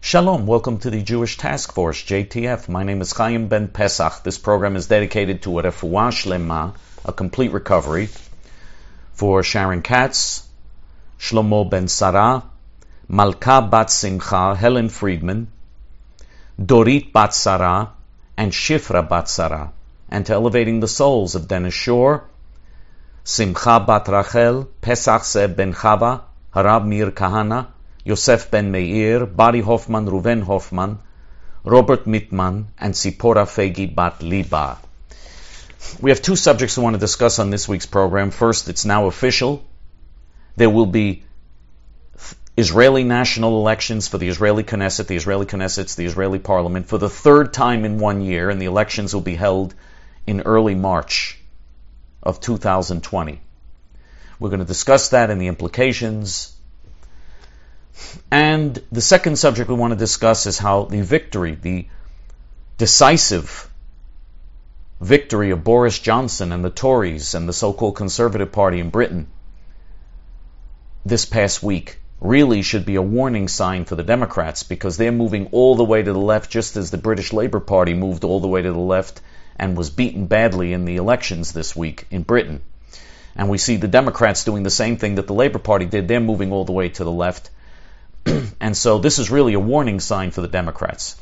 Shalom, welcome to the Jewish Task Force, JTF. My name is Chaim Ben Pesach. This program is dedicated to a refuah shlema, a complete recovery, for Sharon Katz, Shlomo Ben Sarah, Malka Bat Simcha, Helen Friedman, Dorit Bat Sarah, and Shifra Bat Sarah, and to elevating the souls of Dennis Shore, Simcha Bat Rachel, Pesach Zeb Ben Chava, Harab Mir Kahana, Yosef Ben Meir, Bari Hoffman, Ruven Hoffman, Robert Mittman, and Sipora Fegi Bat Liba. We have two subjects we want to discuss on this week's program. First, it's now official. There will be Israeli national elections for the Israeli Knesset. The Israeli Knesset's the Israeli parliament for the third time in 1 year, and the elections will be held in early March of 2020. We're going to discuss that and the implications. And the second subject we want to discuss is how the victory, the decisive victory of Boris Johnson and the Tories and the so-called Conservative Party in Britain this past week really should be a warning sign for the Democrats, because they're moving all the way to the left, just as the British Labour Party moved all the way to the left and was beaten badly in the elections this week in Britain. And we see the Democrats doing the same thing that the Labour Party did. They're moving all the way to the left. And so this is really a warning sign for the Democrats.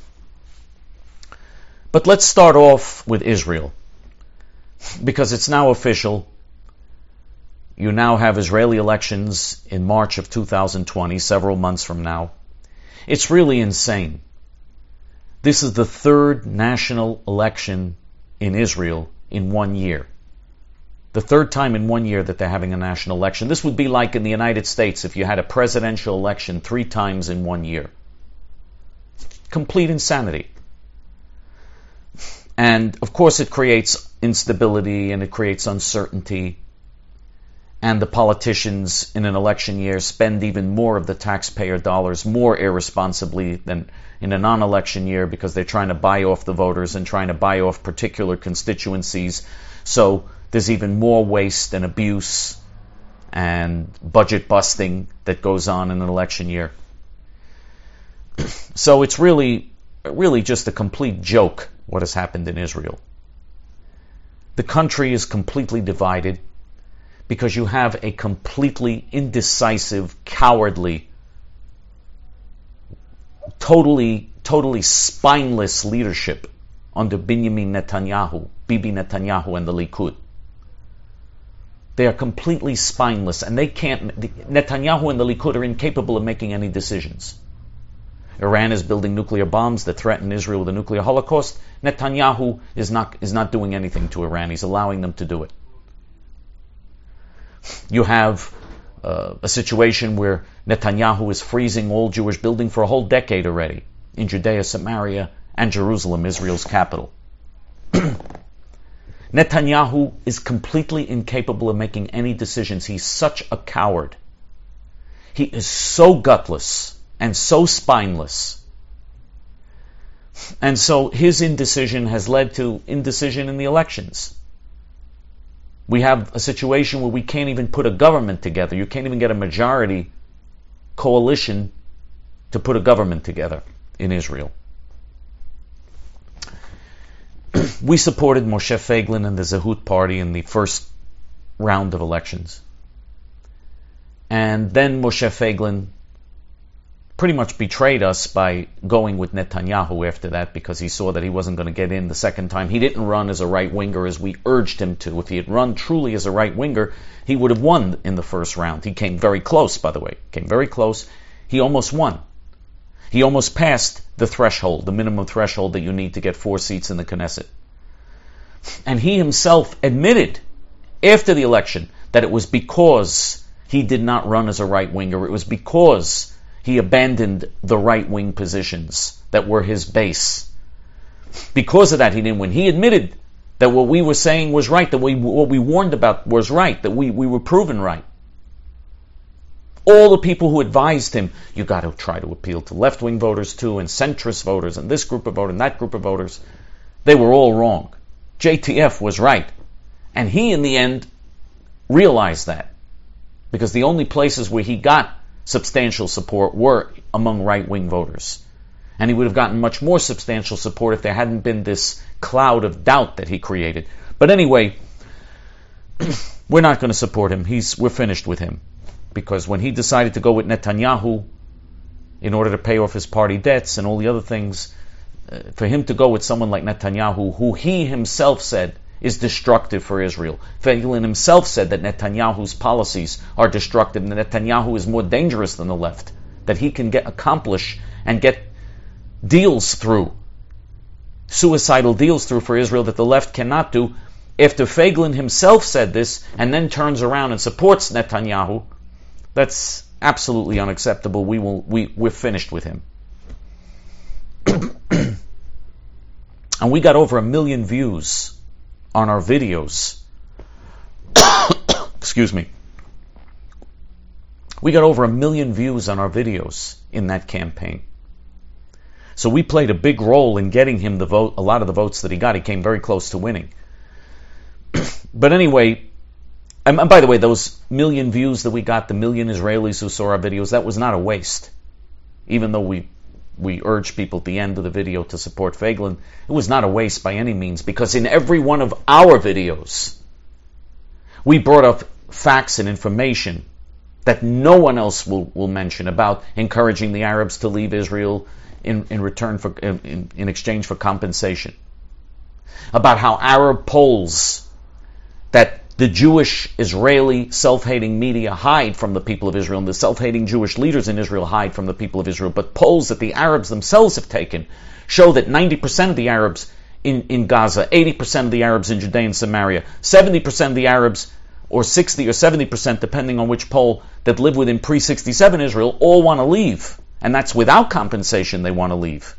But let's start off with Israel, because it's now official. You now have Israeli elections in March of 2020, several months from now. It's really insane. This is the third national election in Israel in 1 year. The third time in 1 year that they're having a national election. This would be like in the United States if you had a presidential election 3 times in 1 year. Complete insanity. And of course it creates instability and it creates uncertainty. And the politicians in an election year spend even more of the taxpayer dollars more irresponsibly than in a non-election year, because they're trying to buy off the voters and trying to buy off particular constituencies. So there's even more waste and abuse and budget busting that goes on in an election year. So it's really just a complete joke what has happened in Israel. The country is completely divided because you have a completely indecisive, cowardly, totally spineless leadership under Benjamin Netanyahu, Bibi Netanyahu, and the Likud. They are completely spineless, and Netanyahu and the Likud are incapable of making any decisions. Iran is building nuclear bombs that threaten Israel with a nuclear holocaust. Netanyahu is not doing anything to Iran. He's allowing them to do it. You have a situation where Netanyahu is freezing all Jewish building for a whole decade already in Judea, Samaria, and Jerusalem, Israel's capital. Netanyahu is completely incapable of making any decisions. He's such a coward. He is so gutless and so spineless. And so his indecision has led to indecision in the elections. We have a situation where we can't even put a government together. You can't even get a majority coalition to put a government together in Israel. We supported Moshe Feiglin and the Zehut Party in the first round of elections. And then Moshe Feiglin pretty much betrayed us by going with Netanyahu after that, because he saw that he wasn't going to get in the second time. He didn't run as a right-winger as we urged him to. If he had run truly as a right-winger, he would have won in the first round. He came very close, by the way. Came very close. He almost won. He almost passed the threshold, the minimum threshold that you need to get 4 seats in the Knesset. And he himself admitted after the election that it was because he did not run as a right-winger. It was because he abandoned the right-wing positions that were his base. Because of that, he didn't win. He admitted that what we were saying was right, that what we warned about was right, that we were proven right. All the people who advised him, you got to try to appeal to left-wing voters too, and centrist voters, and this group of voters, and that group of voters, they were all wrong. JTF was right. And he, in the end, realized that. Because the only places where he got substantial support were among right-wing voters. And he would have gotten much more substantial support if there hadn't been this cloud of doubt that he created. But anyway, we're not going to support him. We're finished with him. Because when he decided to go with Netanyahu in order to pay off his party debts and all the other things, for him to go with someone like Netanyahu, who he himself said is destructive for Israel. Feiglin himself said that Netanyahu's policies are destructive and that Netanyahu is more dangerous than the left, that he can accomplish and get deals through, suicidal deals through for Israel that the left cannot do. After Feiglin himself said this and then turns around and supports Netanyahu, that's absolutely unacceptable. We're finished with him. And we got over 1 million views on our videos. Excuse me. We got over 1 million views on our videos in that campaign. So we played a big role in getting him the vote, a lot of the votes that he got. He came very close to winning. But anyway, and by the way, those 1 million views that we got, the 1 million Israelis who saw our videos, that was not a waste. Even though we urged people at the end of the video to support Feiglin, it was not a waste by any means, because in every one of our videos, we brought up facts and information that no one else will mention about encouraging the Arabs to leave Israel in return for in exchange for compensation, about how Arab polls that the Jewish Israeli self-hating media hide from the people of Israel, and the self-hating Jewish leaders in Israel hide from the people of Israel, but polls that the Arabs themselves have taken show that 90% of the Arabs in Gaza, 80% of the Arabs in Judea and Samaria, 70% of the Arabs, or 60 or 70%, depending on which poll, that live within pre-67 Israel, all want to leave. And that's without compensation they want to leave.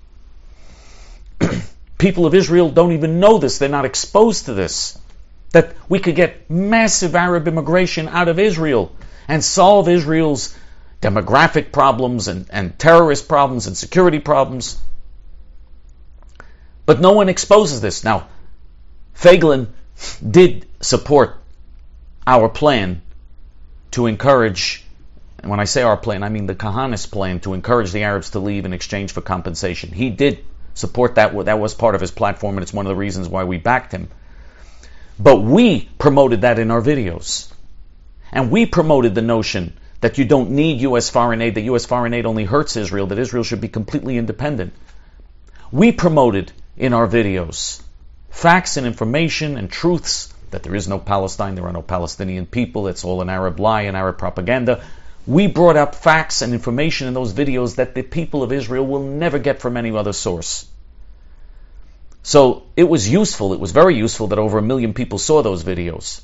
People of Israel don't even know this. They're not exposed to this. That we could get massive Arab immigration out of Israel and solve Israel's demographic problems and terrorist problems and security problems. But no one exposes this. Now, Feiglin did support our plan to encourage, and when I say our plan, I mean the Kahanis plan, to encourage the Arabs to leave in exchange for compensation. He did support that. That was part of his platform, and it's one of the reasons why we backed him. But we promoted that in our videos. And we promoted the notion that you don't need U.S. foreign aid, that U.S. foreign aid only hurts Israel, that Israel should be completely independent. We promoted in our videos facts and information and truths that there is no Palestine, there are no Palestinian people, it's all an Arab lie and Arab propaganda. We brought up facts and information in those videos that the people of Israel will never get from any other source. So it was useful, it was very useful that over 1 million people saw those videos.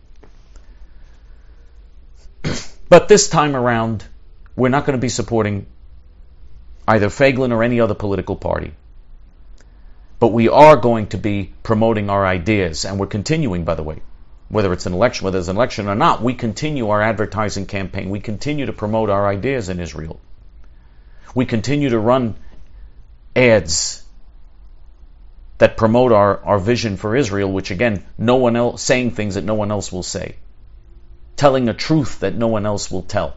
But this time around, we're not going to be supporting either Feiglin or any other political party. But we are going to be promoting our ideas, and we're continuing, by the way. Whether there's an election or not, we continue our advertising campaign. We continue to promote our ideas in Israel. We continue to run ads that promote our vision for Israel, which again, no one else, saying things that no one else will say. Telling a truth that no one else will tell.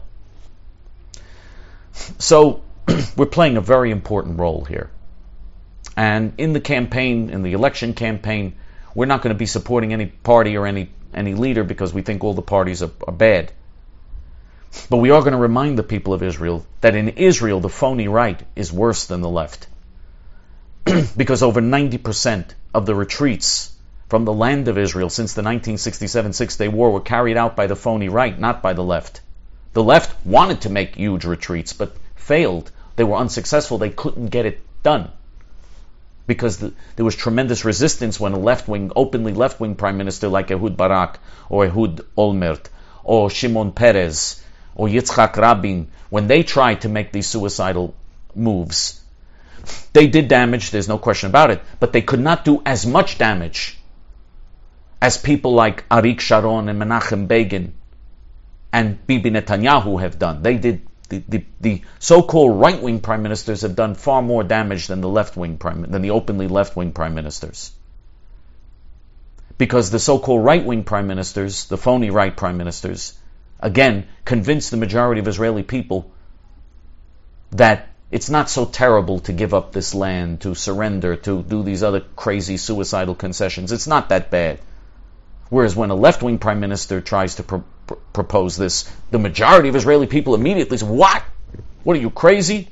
So, we're playing a very important role here. And in the campaign, in the election campaign, we're not going to be supporting any party or any leader because we think all the parties are bad. But we are going to remind the people of Israel that in Israel, the phony right is worse than the left. Because over 90% of the retreats from the land of Israel since the 1967 Six-Day War were carried out by the phony right, not by the left. The left wanted to make huge retreats, but failed. They were unsuccessful. They couldn't get it done. Because there was tremendous resistance when a openly left-wing prime minister like Ehud Barak, or Ehud Olmert, or Shimon Peres, or Yitzhak Rabin, when they tried to make these suicidal moves. They did damage, there's no question about it, but they could not do as much damage as people like Arik Sharon and Menachem Begin and Bibi Netanyahu have done. They did. The so-called right-wing prime ministers have done far more damage than the openly left-wing prime ministers. Because the so-called right-wing prime ministers, the phony right prime ministers, again, convinced the majority of Israeli people that It's not so terrible to give up this land, to surrender, to do these other crazy suicidal concessions. It's not that bad. Whereas when a left-wing prime minister tries to propose this, the majority of Israeli people immediately say, what? What are you, crazy?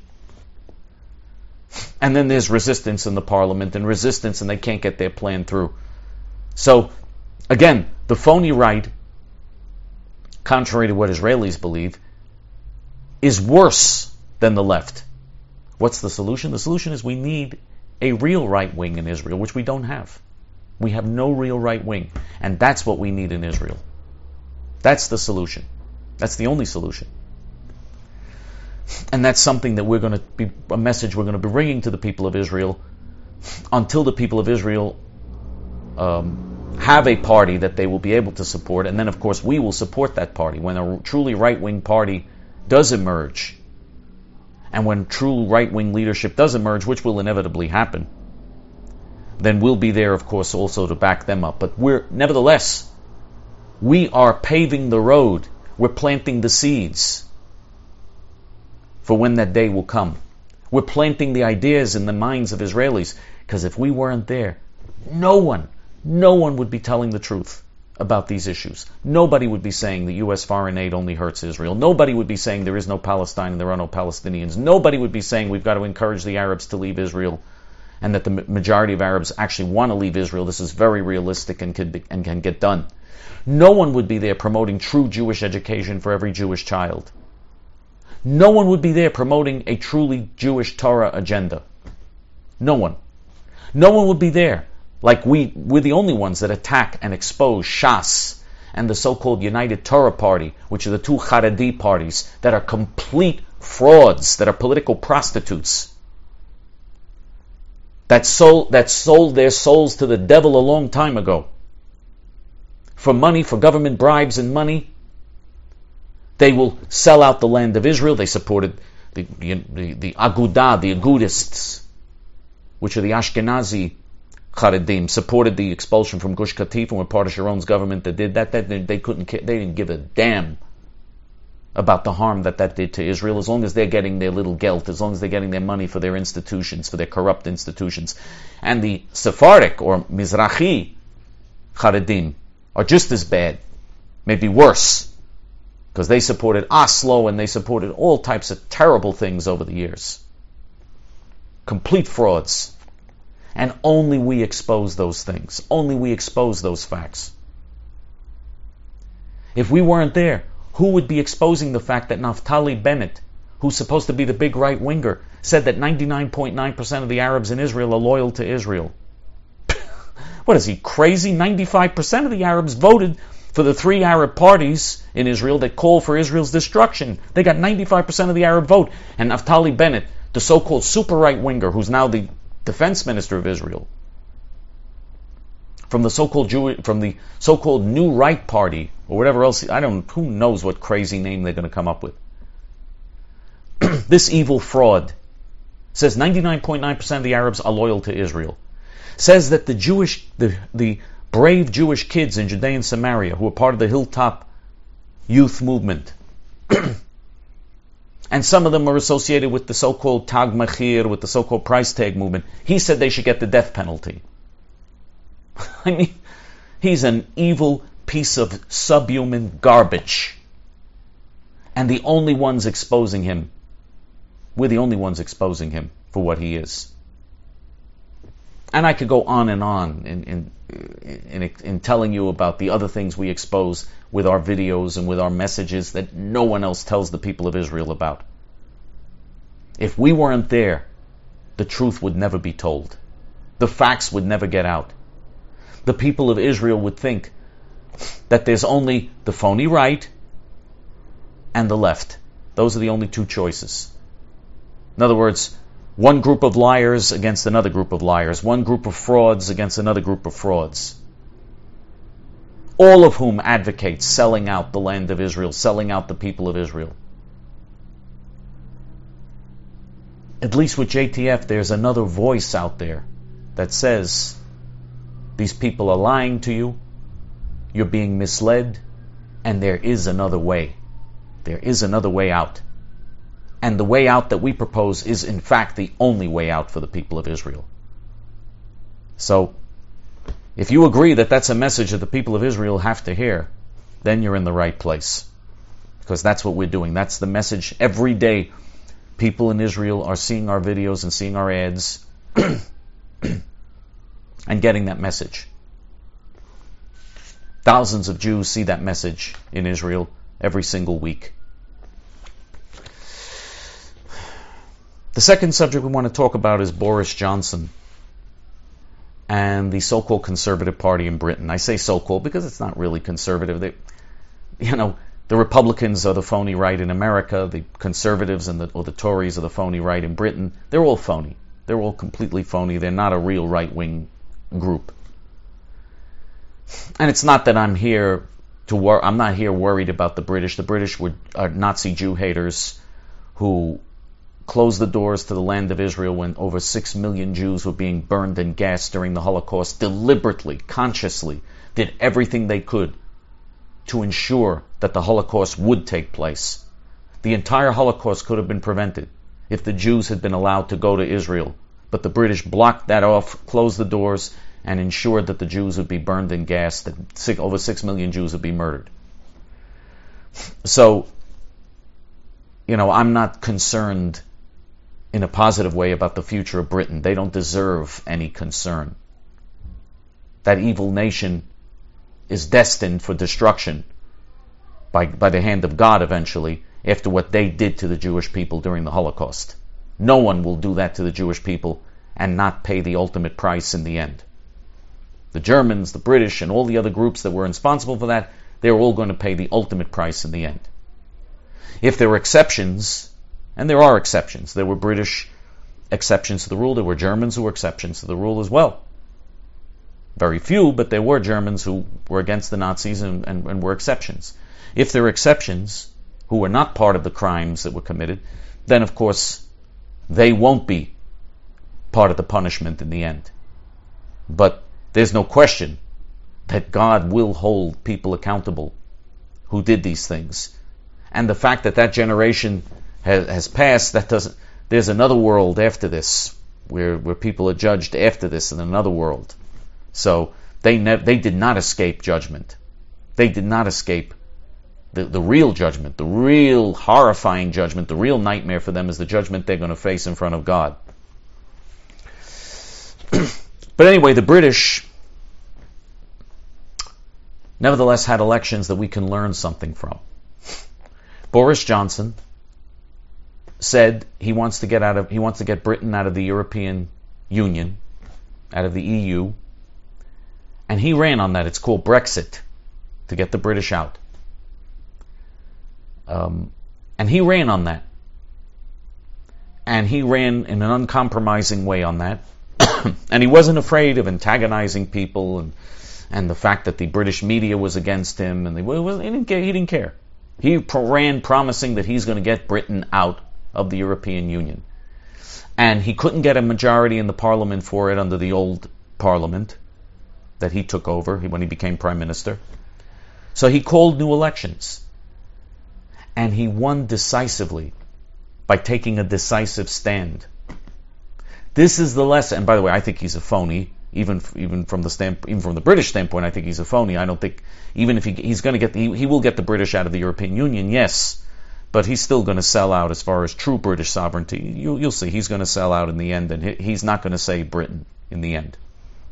And then there's resistance in the parliament and resistance, and they can't get their plan through. So, again, the phony right, contrary to what Israelis believe, is worse than the left. What's the solution? The solution is we need a real right wing in Israel, which we don't have. We have no real right wing. And that's what we need in Israel. That's the solution. That's the only solution. And that's something that we're going to be, a message we're going to be bringing to the people of Israel until the people of Israel have a party that they will be able to support. And then, of course, we will support that party. When a truly right-wing party does emerge, and when true right-wing leadership does emerge, which will inevitably happen, then we'll be there, of course, also to back them up. But nevertheless, we are paving the road. We're planting the seeds for when that day will come. We're planting the ideas in the minds of Israelis, because if we weren't there, no one would be telling the truth about these issues. Nobody would be saying the U.S. foreign aid only hurts Israel. Nobody would be saying there is no Palestine and there are no Palestinians. Nobody would be saying we've got to encourage the Arabs to leave Israel and that the majority of Arabs actually want to leave Israel. This is very realistic and can get done. No one would be there promoting true Jewish education for every Jewish child. No one would be there promoting a truly Jewish Torah agenda. No one. No one would be there. Like we're the only ones that attack and expose Shas and the so-called United Torah Party, which are the two Haredi parties that are complete frauds, that are political prostitutes, that sold their souls to the devil a long time ago. For money, for government bribes and money, they will sell out the land of Israel. They supported the Agudah, the Agudists, which are the Ashkenazi Haredim, supported the expulsion from Gush Katif and were part of Sharon's government that did that. They didn't give a damn about the harm that did to Israel, as long as they're getting their little gelt, as long as they're getting their money for their institutions, for their corrupt institutions. And the Sephardic or Mizrahi Haredim are just as bad, maybe worse, because they supported Oslo and they supported all types of terrible things over the years. Complete frauds. And only we expose those things. Only we expose those facts. If we weren't there, who would be exposing the fact that Naftali Bennett, who's supposed to be the big right-winger, said that 99.9% of the Arabs in Israel are loyal to Israel? What is he, crazy? 95% of the Arabs voted for the three Arab parties in Israel that call for Israel's destruction. They got 95% of the Arab vote. And Naftali Bennett, the so-called super right-winger, who's now the defense minister of Israel, from the so-called New Right Party, or whatever else, who knows what crazy name they're going to come up with. This evil fraud says 99.9% of the Arabs are loyal to Israel. Says that the brave Jewish kids in Judea and Samaria, who are part of the Hilltop youth movement, and some of them are associated with the so-called Tag Machir, with the so-called price tag movement, he said they should get the death penalty. I mean, he's an evil piece of subhuman garbage. And the only ones exposing him, we're the only ones exposing him for what he is. And I could go on and on in telling you about the other things we expose with our videos and with our messages that no one else tells the people of Israel about. If we weren't there, the truth would never be told. The facts would never get out. The people of Israel would think that there's only the phony right and the left. Those are the only two choices. In other words, one group of liars against another group of liars, one group of frauds against another group of frauds, all of whom advocate selling out the land of Israel, selling out the people of Israel. At least with JTF, there's another voice out there that says, these people are lying to you, you're being misled, and there is another way. There is another way out. And the way out that we propose is in fact the only way out for the people of Israel. So, if you agree that that's a message that the people of Israel have to hear, then you're in the right place. Because that's what we're doing. That's the message. Every day, people in Israel are seeing our videos and seeing our ads and getting that message. Thousands of Jews see that message in Israel every single week. The second subject we want to talk about is Boris Johnson and the so-called Conservative Party in Britain. I say so-called because it's not really conservative. The Republicans are the phony right in America, the Conservatives or the Tories are the phony right in Britain. They're all phony. They're all completely phony. They're not a real right-wing group. And it's not that I'm not here worried about the British. The British are Nazi Jew haters who closed the doors to the land of Israel when over 6 million Jews were being burned and gassed during the Holocaust, deliberately, consciously, did everything they could to ensure that the Holocaust would take place. The entire Holocaust could have been prevented if the Jews had been allowed to go to Israel. But the British blocked that off, closed the doors, and ensured that the Jews would be burned and gassed, that over 6 million Jews would be murdered. So, I'm not concerned in a positive way about the future of Britain. They don't deserve any concern. That evil nation is destined for destruction by the hand of God eventually, after what they did to the Jewish people during the Holocaust. No one will do that to the Jewish people and not pay the ultimate price in the end. The Germans, the British, and all the other groups that were responsible for that, they're all going to pay the ultimate price in the end. If there were exceptions, and there are exceptions, there were British exceptions to the rule, there were Germans who were exceptions to the rule as well. Very few, but there were Germans who were against the Nazis and were exceptions. If there are exceptions who were not part of the crimes that were committed, then of course they won't be part of the punishment in the end. But there's no question that God will hold people accountable who did these things. And the fact that generation has passed, there's another world after this, where people are judged after this in another world. So they did not escape judgment. They did not escape the real judgment, the real horrifying judgment. The real nightmare for them is the judgment they're going to face in front of God. But anyway, the British nevertheless had elections that we can learn something from. Boris Johnson said he wants to get Britain out of the European Union, out of the EU, and he ran on that. It's called Brexit, to get the British out. And he ran on that. And he ran in an uncompromising way on that. And he wasn't afraid of antagonizing people and the fact that the British media was against him, and he didn't care. He ran promising that he's going to get Britain out of the European Union. And he couldn't get a majority in the parliament for it under the old parliament that he took over when he became prime minister. So he called new elections. And he won decisively by taking a decisive stand. This is the lesson. And by the way, I think he's a phony. Even from the British standpoint, I think he's a phony. I don't think, even if he's going to he will get the British out of the European Union, yes, but he's still going to sell out as far as true British sovereignty. You'll see, he's going to sell out in the end, and he's not going to save Britain in the end.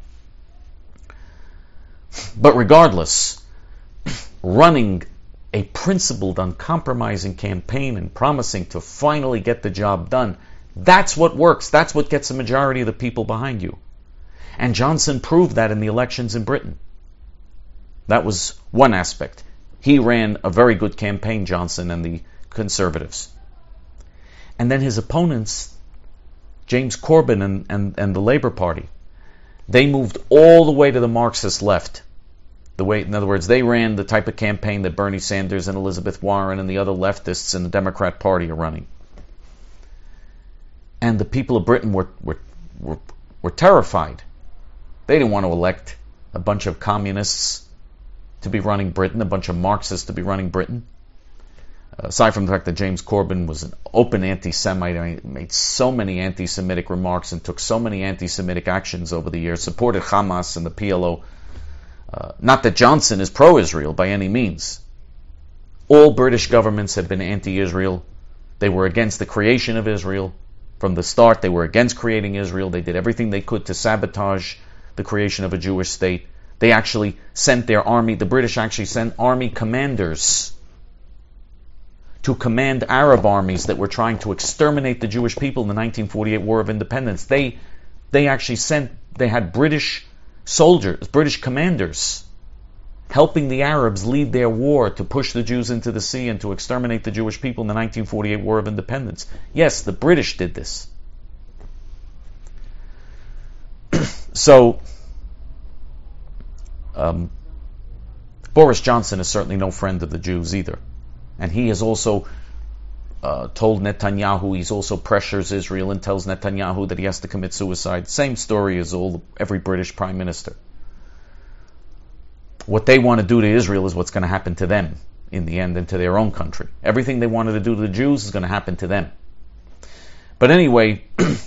But regardless, running a principled, uncompromising campaign and promising to finally get the job done, that's what works. That's what gets the majority of the people behind you. And Johnson proved that in the elections in Britain. That was one aspect. He ran a very good campaign, Johnson and the Conservatives. And then his opponents, James Corbyn and the Labour Party, they moved all the way to the Marxist left. In other words, they ran the type of campaign that Bernie Sanders and Elizabeth Warren and the other leftists in the Democrat Party are running. And the people of Britain were terrified. They didn't want to elect a bunch of communists to be running Britain, a bunch of Marxists to be running Britain. aside from the fact that James Corbyn was an open anti-Semite, I mean, made so many anti-Semitic remarks and took so many anti-Semitic actions over the years, supported Hamas and the PLO. Not that Johnson is pro-Israel by any means. All British governments have been anti-Israel. They were against the creation of Israel. From the start, they were against creating Israel. They did everything they could to sabotage the creation of a Jewish state. They actually sent their army, the British actually sent army commanders to command Arab armies that were trying to exterminate the Jewish people in the 1948 War of Independence. They had British soldiers, British commanders, helping the Arabs lead their war to push the Jews into the sea and to exterminate the Jewish people in the 1948 War of Independence. Yes, the British did this. So, Boris Johnson is certainly no friend of the Jews either. And he has also told Netanyahu, he's also pressures Israel and tells Netanyahu that he has to commit suicide. Same story as every British Prime Minister. What they want to do to Israel is what's going to happen to them in the end and to their own country. Everything they wanted to do to the Jews is going to happen to them. But anyway,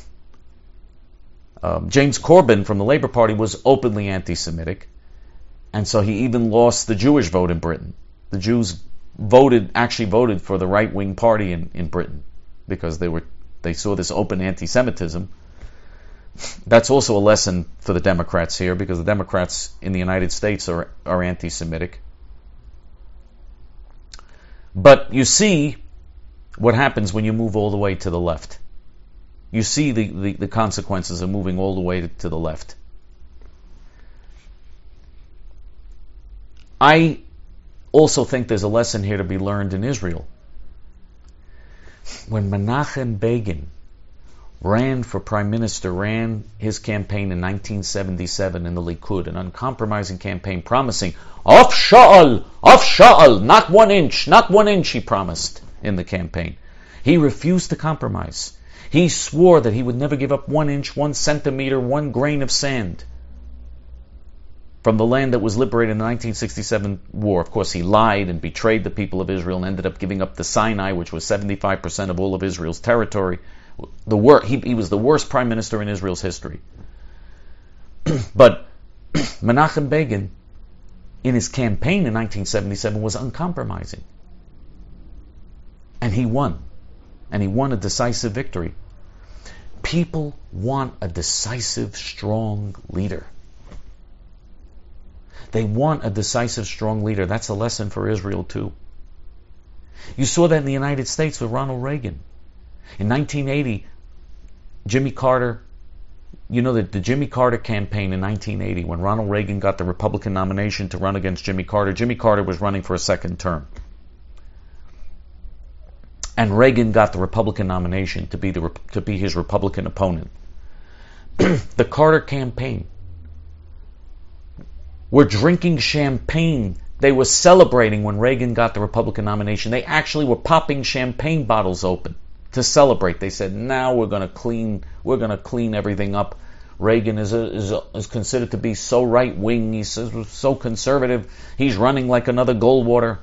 James Corbyn from the Labour Party was openly anti-Semitic, and so he even lost the Jewish vote in Britain. The Jews actually voted for the right-wing party in Britain because they saw this open anti-Semitism. That's also a lesson for the Democrats here, because the Democrats in the United States are anti-Semitic. But you see what happens when you move all the way to the left. You see the consequences of moving all the way to the left. I also think there's a lesson here to be learned in Israel. When Menachem Begin ran for prime minister, ran his campaign in 1977 in the Likud, an uncompromising campaign promising, Af Sha'al, not 1 inch, he promised in the campaign. He refused to compromise. He swore that he would never give up 1 inch, 1 centimeter, 1 grain of sand from the land that was liberated in the 1967 war. Of course, he lied and betrayed the people of Israel and ended up giving up the Sinai, which was 75% of all of Israel's territory. He was the worst prime minister in Israel's history. But Menachem Begin, in his campaign in 1977, was uncompromising. And he won. And he won a decisive victory. People want a decisive, strong leader. They want a decisive, strong leader. That's a lesson for Israel too. You saw that in the United States with Ronald Reagan. In 1980, Jimmy Carter, the Jimmy Carter campaign in 1980, when Ronald Reagan got the Republican nomination to run against Jimmy Carter was running for a second term. And Reagan got the Republican nomination to be his Republican opponent. The Carter campaign were drinking champagne. They were celebrating when Reagan got the Republican nomination. They actually were popping champagne bottles open to celebrate. They said, now we're going to clean everything up. Reagan is considered to be so right-wing, he's so conservative, he's running like another Goldwater.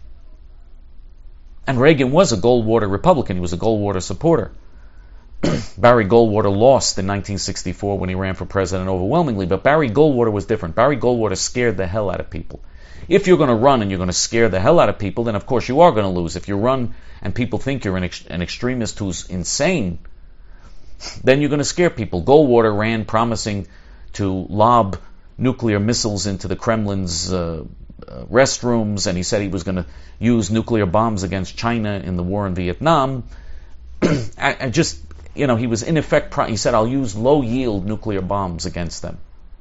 And Reagan was a Goldwater Republican, he was a Goldwater supporter. Barry Goldwater lost in 1964 when he ran for president overwhelmingly, but Barry Goldwater was different. Barry Goldwater scared the hell out of people. If you're going to run and you're going to scare the hell out of people, then of course you are going to lose. If you run and people think you're an extremist who's insane, then you're going to scare people. Goldwater ran promising to lob nuclear missiles into the Kremlin's restrooms, and he said he was going to use nuclear bombs against China in the war in Vietnam. He was in effect, he said, I'll use low-yield nuclear bombs against them.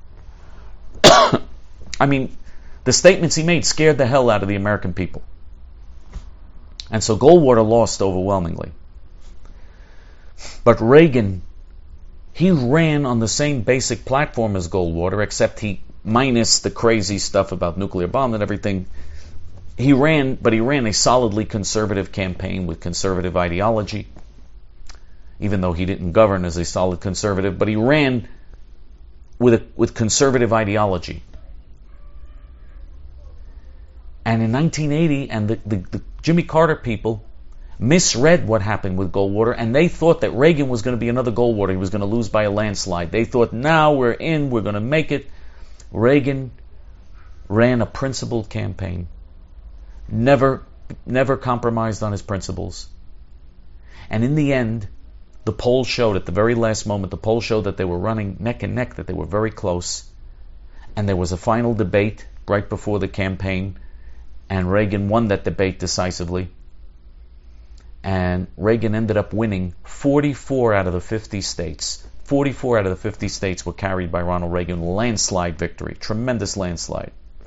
I mean, the statements he made scared the hell out of the American people. And so Goldwater lost overwhelmingly. But Reagan, he ran on the same basic platform as Goldwater, except he, minus the crazy stuff about nuclear bomb and everything, he ran a solidly conservative campaign with conservative ideology, even though he didn't govern as a solid conservative, but he ran with conservative ideology. And in 1980, and the Jimmy Carter people misread what happened with Goldwater, and they thought that Reagan was going to be another Goldwater. He was going to lose by a landslide. They thought, now we're in, we're going to make it. Reagan ran a principled campaign, never compromised on his principles. And in the end, the polls showed, at the very last moment, the polls showed that they were running neck and neck, that they were very close. And there was a final debate right before the campaign, and Reagan won that debate decisively. And Reagan ended up winning 44 out of the 50 states. 44 out of the 50 states were carried by Ronald Reagan. Landslide victory. Tremendous landslide.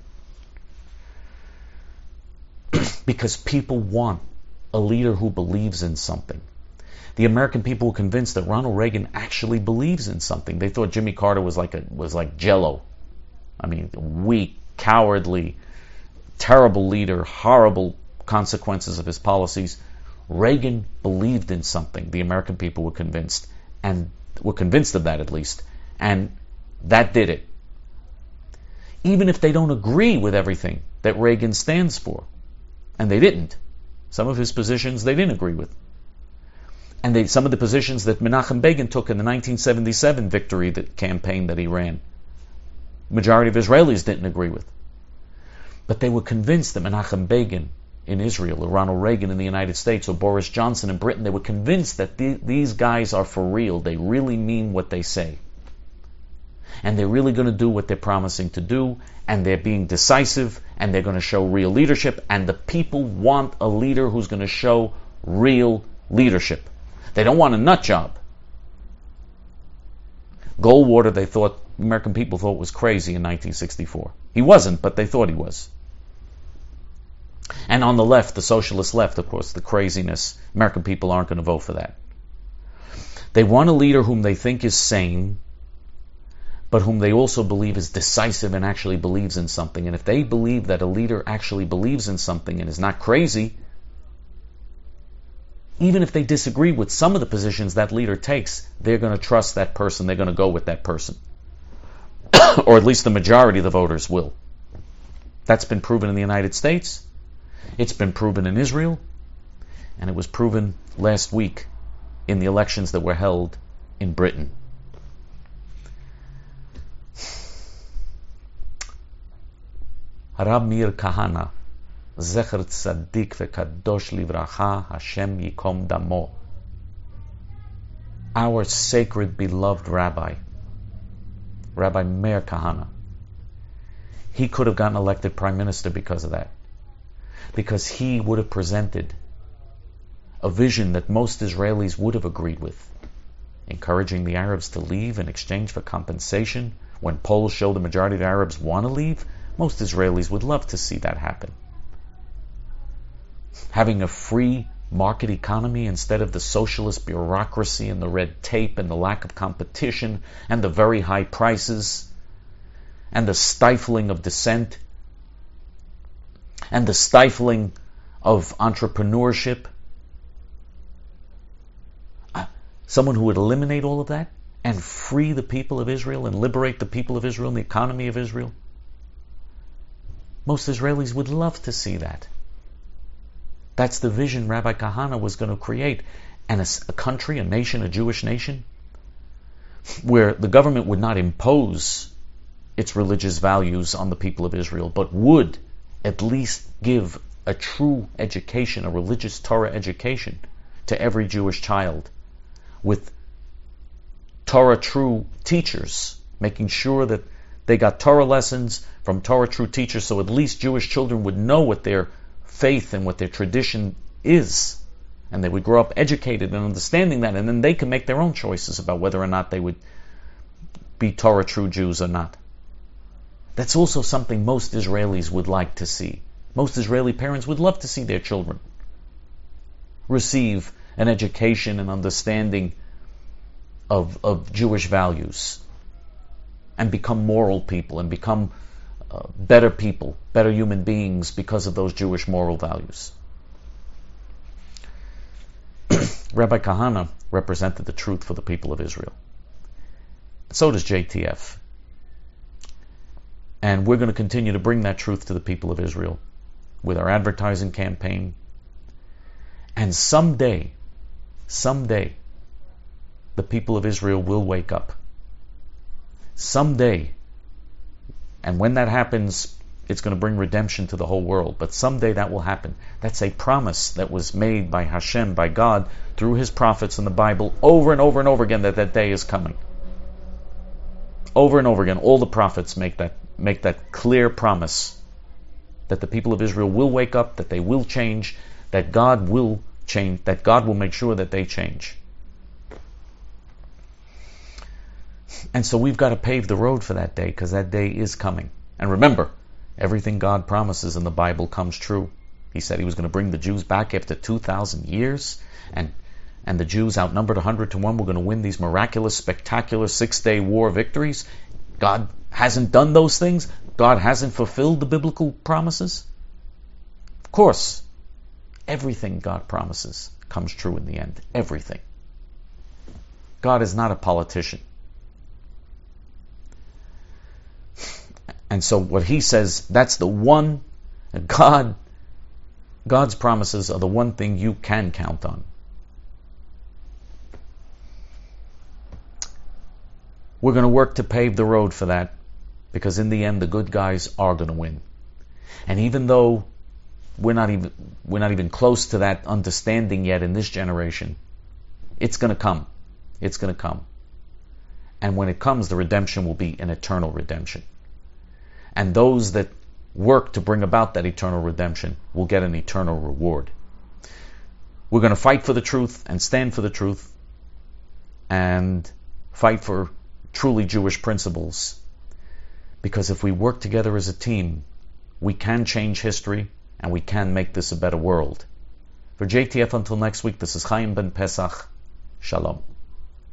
Because people want a leader who believes in something. The American people were convinced that Ronald Reagan actually believes in something. They thought Jimmy Carter was like Jello. I mean, weak, cowardly, terrible leader, horrible consequences of his policies. Reagan believed in something. The American people were convinced, and were convinced of that at least, and that did it. Even if they don't agree with everything that Reagan stands for, and they didn't. Some of his positions they didn't agree with. And some of the positions that Menachem Begin took in the 1977 victory campaign that he ran, majority of Israelis didn't agree with. But they were convinced that Menachem Begin in Israel, or Ronald Reagan in the United States, or Boris Johnson in Britain, they were convinced that these guys are for real. They really mean what they say. And they're really going to do what they're promising to do, and they're being decisive, and they're going to show real leadership, and the people want a leader who's going to show real leadership. They don't want a nut job. Goldwater, American people thought was crazy in 1964. He wasn't, but they thought he was. And on the left, the socialist left, of course, the craziness, American people aren't going to vote for that. They want a leader whom they think is sane, but whom they also believe is decisive and actually believes in something. And if they believe that a leader actually believes in something and is not crazy, even if they disagree with some of the positions that leader takes, they're going to trust that person, they're going to go with that person. Or at least the majority of the voters will. That's been proven in the United States. It's been proven in Israel, and it was proven last week in the elections that were held in Britain. Harab Meir Kahana, Zecher Tzaddik V'Kadosh Livracha, Hashem Yikom Damo. Our sacred, beloved Rabbi Meir Kahana, he could have gotten elected prime minister because of that. Because he would have presented a vision that most Israelis would have agreed with, encouraging the Arabs to leave in exchange for compensation. When polls show the majority of the Arabs want to leave, most Israelis would love to see that happen. Having a free market economy instead of the socialist bureaucracy and the red tape and the lack of competition and the very high prices and the stifling of dissent and the stifling of entrepreneurship. Someone who would eliminate all of that and free the people of Israel and liberate the people of Israel and the economy of Israel. Most Israelis would love to see that. That's the vision Rabbi Kahana was going to create. And a country, a nation, a Jewish nation, where the government would not impose its religious values on the people of Israel, but would at least give a true education, a religious Torah education to every Jewish child, with Torah true teachers, making sure that they got Torah lessons from Torah true teachers, so at least Jewish children would know what their faith and what their tradition is, and they would grow up educated and understanding that, and then they can make their own choices about whether or not they would be Torah true Jews or not. That's also something most Israelis would like to see. Most Israeli parents would love to see their children receive an education and understanding of Jewish values and become moral people and become better people, better human beings because of those Jewish moral values. Rabbi Kahana represented the truth for the people of Israel. So does JTF. And we're going to continue to bring that truth to the people of Israel with our advertising campaign. And someday, the people of Israel will wake up. Someday. And when that happens, it's going to bring redemption to the whole world. But someday that will happen. That's a promise that was made by Hashem, by God, through His prophets in the Bible, over and over and over again, that day is coming. Over and over again, all the prophets make that clear promise that the people of Israel will wake up, that they will change, that God will change, that God will make sure that they change. And so we've got to pave the road for that day, because that day is coming. And remember, everything God promises in the Bible comes true. He said He was going to bring the Jews back after 2,000 years, and the Jews, outnumbered 100 to 1, were going to win these miraculous, spectacular 6-day war victories. God hasn't done those things. God hasn't fulfilled the biblical promises. Of course, everything God promises comes true in the end. Everything. God is not a politician. And so what He says, that's the one, God's promises are the one thing you can count on. We're going to work to pave the road for that, because in the end the good guys are going to win. And even though we're not even close to that understanding yet in this generation, it's going to come. It's going to come. And when it comes, the redemption will be an eternal redemption. And those that work to bring about that eternal redemption will get an eternal reward. We're going to fight for the truth and stand for the truth and fight for truly Jewish principles. Because if we work together as a team, we can change history and we can make this a better world. For JTF, until next week, this is Chaim Ben Pesach. Shalom.